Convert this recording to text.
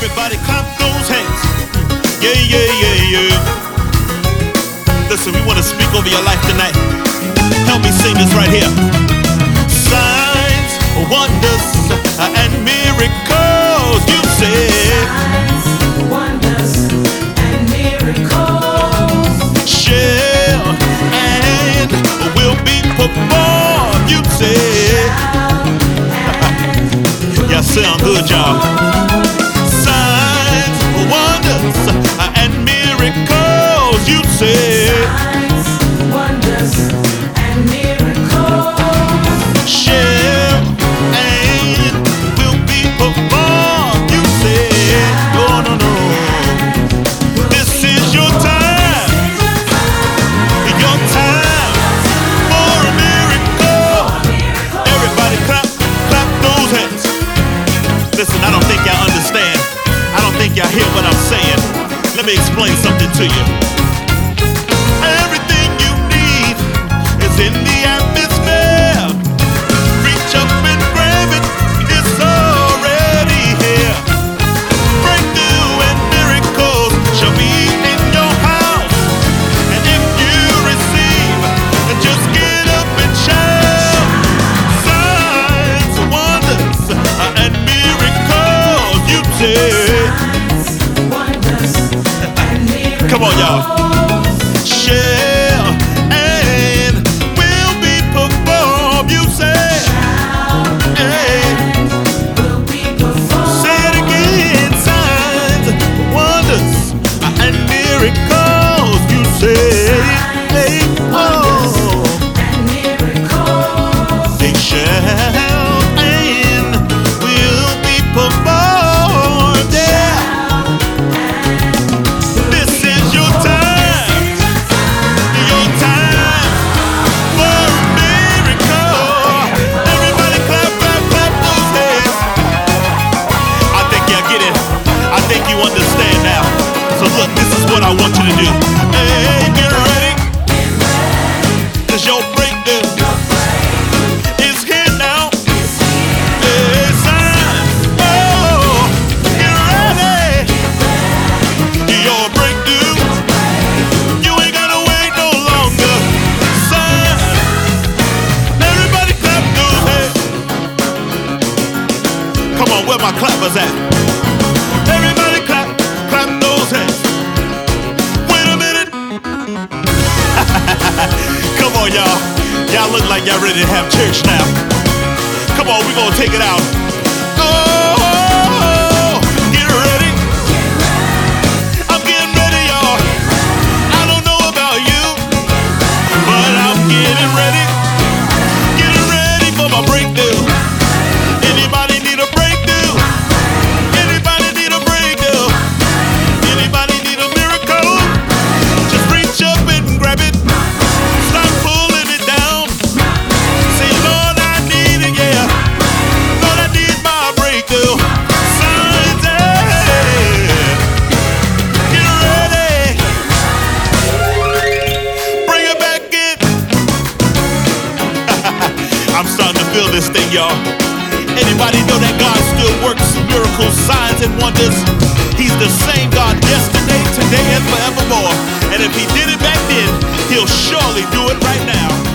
Everybody clap those hands. Yeah, yeah, yeah, yeah. Listen, we want to speak over your life tonight. Help me sing this right here. Signs, wonders, and miracles, you say. Signs, wonders, and miracles Shall and will be performed, you say. Y'all sound good, y'all. Signs, wonders, and miracles, you say. Signs, wonders, and miracles Shall and will be performed, you say. No, no, no. This is your time. Your time for a miracle. Everybody clap, clap those hands. Listen, I don't think y'all understand. I don't think y'all hear what I'm saying. Let me explain something to you. Everything you need is in the atmosphere. Reach up and grab it. It's already here. Breakthrough and miracles shall be in your house. And if you receive, then just get up and shout. Signs, wonders, and miracles, you say. wonders, and miracles. Come on, y'all. Shall and will be performed, you say. Hey, Will be performed. say it again. Signs, wonders, and miracles, you say. Hey, oh, And miracles they shall and will be performed. Yeah. This is your time. Your time for a miracle. Everybody clap, clap, clap those hands. I think y'all get it. I think you understand now. So look, this is what I want you to do. Hey, get ready. 'Cause your breakthrough is here now. Hey, signs. Oh, get ready. Your breakthrough. You ain't gotta wait no longer. Signs. Everybody clap those hands. Come on, where my clappers at? Everybody clap, clap those hands. Wait a minute. Come on, y'all. Y'all look like y'all ready to have church now. Come on, we gonna take it out. Oh, get ready. I'm getting ready, y'all. I don't know about you, but I'm getting ready. Getting ready for my breakthrough. Anybody need a breakthrough? Anybody need a breakthrough? Anybody need a miracle? Just reach up and grab it. Start pulling it down. Say, Lord, I need it, yeah. Lord, I need my breakthrough. Signs, yeah. Get ready. Bring it back in. I'm starting to feel this thing, y'all. Anybody know that God still works miracles, signs, and wonders? He's the same God yesterday, today, and forevermore. And if he did it back then, he'll surely do it right now.